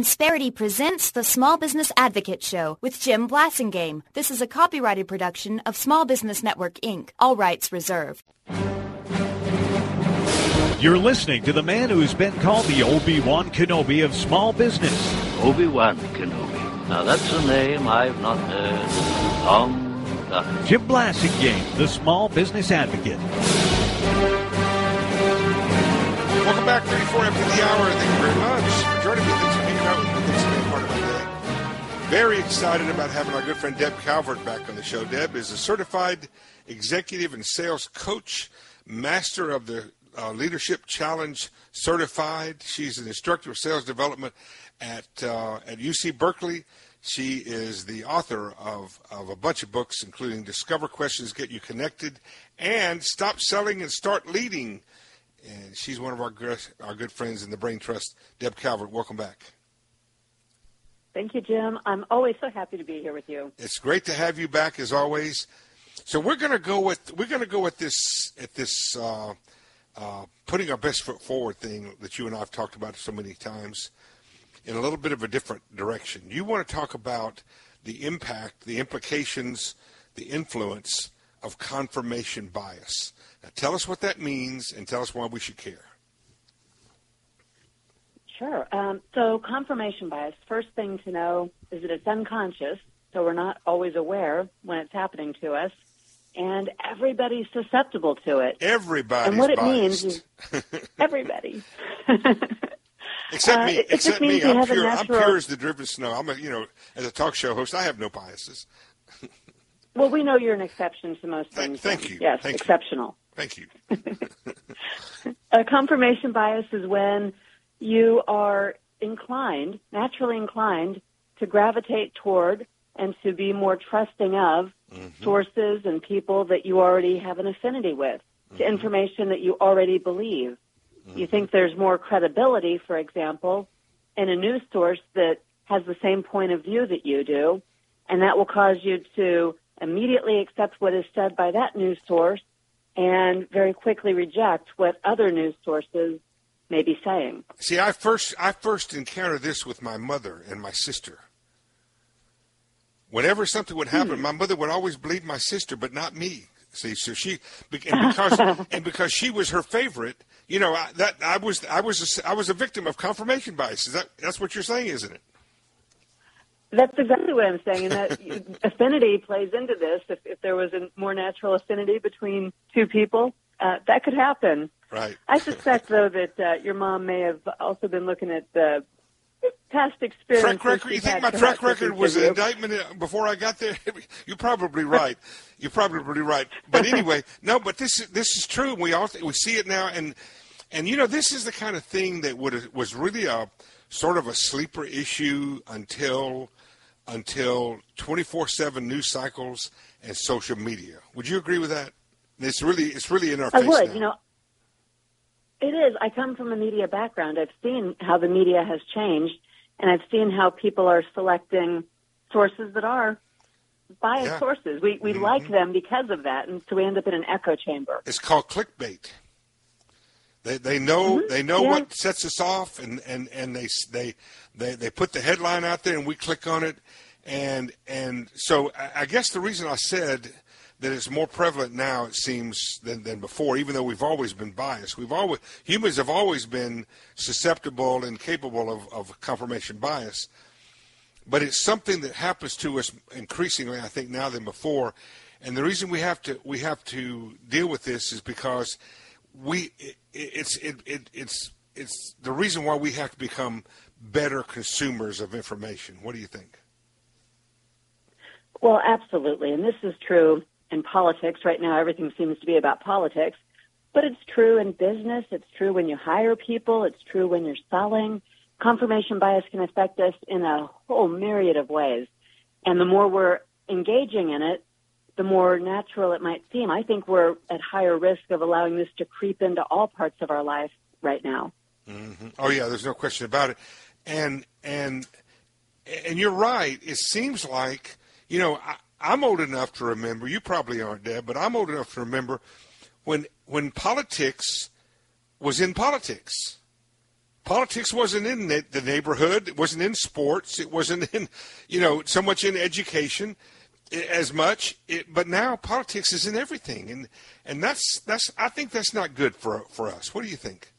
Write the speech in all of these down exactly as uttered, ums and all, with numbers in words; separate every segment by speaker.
Speaker 1: Insperity presents the Small Business Advocate Show with Jim Blasingame. This is a copyrighted production of Small Business Network, Incorporated. All rights reserved.
Speaker 2: You're listening to the man who's been called the Obi-Wan Kenobi of small business.
Speaker 3: Obi-Wan Kenobi. Now that's a name I've not heard in a long time.
Speaker 2: Jim Blasingame, the Small Business Advocate.
Speaker 4: Welcome back, thirty-four after the hour. Thank you very much for joining me. Thanks for hanging out with me. Thanks for being part of my day. Very excited about having our good friend Deb Calvert back on the show. Deb is a certified executive and sales coach, master of the uh, Leadership Challenge certified. She's an instructor of sales development at uh, at U C Berkeley. She is the author of, of a bunch of books, including Discover Questions Get You Connected and Stop Selling and Start Leading. And she's one of our our good friends in the Brain Trust. Deb Calvert, welcome back.
Speaker 5: Thank you, Jim. I'm always so happy to be here with you.
Speaker 4: It's great to have you back as always. So we're going to go with we're going to go at this at this uh, uh, putting our best foot forward thing that you and I have talked about so many times in a little bit of a different direction. You want to talk about the impact, the implications, the influence of confirmation bias. Now, tell us what that means and tell us why we should care.
Speaker 5: Sure. Um, so confirmation bias, first thing to know is that it's unconscious, so we're not always aware when it's happening to us, and everybody's susceptible to it.
Speaker 4: Everybody's
Speaker 5: And what it
Speaker 4: biased.
Speaker 5: means is everybody.
Speaker 4: Except me.
Speaker 5: Uh, it, it
Speaker 4: except me. I'm pure,
Speaker 5: natural...
Speaker 4: I'm pure as the driven snow. I'm a, you know, as a talk show host, I have no biases.
Speaker 5: Well, we know you're an exception to most
Speaker 4: Thank,
Speaker 5: things.
Speaker 4: thank you.
Speaker 5: Yes,
Speaker 4: thank
Speaker 5: exceptional.
Speaker 4: You. Thank you.
Speaker 5: A confirmation bias is when you are inclined, naturally inclined, to gravitate toward and to be more trusting of mm-hmm. sources and people that you already have an affinity with, mm-hmm. to information that you already believe. Mm-hmm. You think there's more credibility, for example, in a news source that has the same point of view that you do, and that will cause you to immediately accept what is said by that news source and very quickly reject what other news sources may be saying.
Speaker 4: See, I first I first encountered this with my mother and my sister. Whenever something would happen, hmm. my mother would always believe my sister, but not me. See, so she and because and because she was her favorite, you know, I, that I was I was a, I was a victim of confirmation bias. Is that that's what you're saying, isn't it?
Speaker 5: That's exactly what I'm saying, and that affinity plays into this. If, if there was a more natural affinity between two people, uh, that could happen.
Speaker 4: Right.
Speaker 5: I suspect, though, that uh, your mom may have also been looking at the past experience.
Speaker 4: Track record? You think my track record was an indictment before I got there? You're probably right. You're probably right. But anyway, no. But this this is true. We all we see it now, and and you know this is the kind of thing that would was really a sort of a sleeper issue until. until twenty-four seven news cycles and social media. Would you agree with that? It's really it's really in our
Speaker 5: I
Speaker 4: face
Speaker 5: would.
Speaker 4: now.
Speaker 5: You know, it is. I come from a media background. I've seen how the media has changed, and I've seen how people are selecting sources that are biased
Speaker 4: yeah.
Speaker 5: sources. We we mm-hmm. like them because of that, and so we end up in an echo chamber.
Speaker 4: It's called clickbait. They they know
Speaker 5: mm-hmm.
Speaker 4: they know
Speaker 5: yeah.
Speaker 4: what sets us off, and, and, and they they they they put the headline out there, and we click on it, and and so I guess the reason I said that it's more prevalent now, it seems, than than before. Even though we've always been biased, we've always humans have always been susceptible and capable of, of confirmation bias, but it's something that happens to us increasingly, I think, now than before. And the reason we have to we have to deal with this is because we it, it's it, it it's it's the reason why we have to become better consumers of information. What do you think?
Speaker 5: Well, absolutely, and this is true in politics. Right now, everything seems to be about politics, but it's true in business. It's true when you hire people. It's true when you're selling. Confirmation bias can affect us in a whole myriad of ways, and the more we're engaging in it, the more natural it might seem. I think we're at higher risk of allowing this to creep into all parts of our life right now.
Speaker 4: Mm-hmm. Oh yeah, there's no question about it. And and and you're right. It seems like, you know, I, I'm old enough to remember. You probably aren't, Deb, but I'm old enough to remember when when politics was in politics. politics wasn't in the neighborhood. It wasn't in sports. It wasn't in, you know, so much in education as much. It, but now politics is in everything, and and that's that's. I think that's not good for for us. What do you think?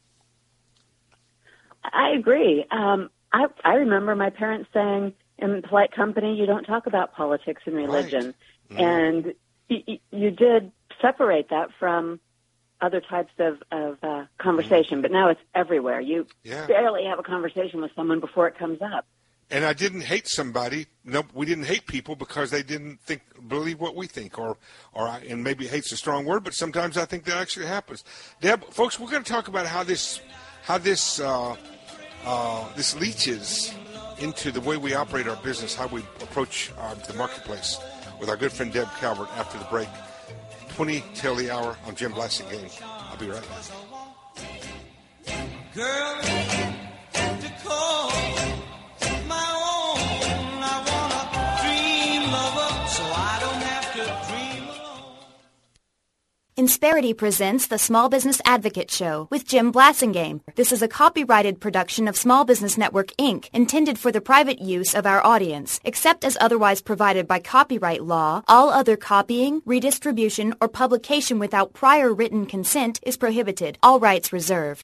Speaker 5: I agree. Um, I I remember my parents saying, in polite company, you don't talk about politics and religion, right. mm. and y- you did separate that from other types of, of uh, conversation, mm. but now it's everywhere. You yeah. barely have a conversation with someone before it comes up.
Speaker 4: And I didn't hate somebody. No, we didn't hate people because they didn't think, believe what we think, or, or, I, and maybe hate's a strong word, but sometimes I think that actually happens. Deb, folks, we're going to talk about how this, how this, uh, uh, this leaches into the way we operate our business, how we approach uh, the marketplace, with our good friend Deb Calvert after the break. twenty till the hour on Jim Blasting Game. I'll be right back. Girl, to call my own, I wanna dream of her, so I don't have to dream alone.
Speaker 1: Insperity presents the Small Business Advocate Show with Jim Blasingame. This is a copyrighted production of Small Business Network, Incorporated, intended for the private use of our audience. Except as otherwise provided by copyright law, all other copying, redistribution, or publication without prior written consent is prohibited. All rights reserved.